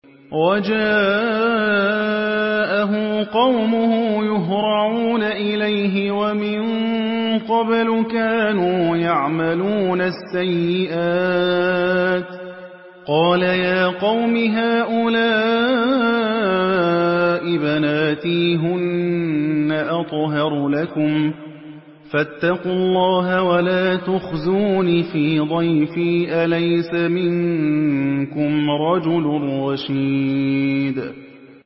وَجَاءَهُ قَوْمُهُ يُهْرَعُونَ إِلَيْهِ وَمِن قَبْلُ كَانُوا يَعْمَلُونَ السَّيِّئَاتِ ۚ قَالَ يَا قَوْمِ هَٰؤُلَاءِ بَنَاتِي هُنَّ أَطْهَرُ لَكُمْ ۖ فَاتَّقُوا اللَّهَ وَلَا تُخْزُونِ فِي ضَيْفِي ۖ أَلَيْسَ مِنكُمْ رَجُلٌ رَّشِيدٌ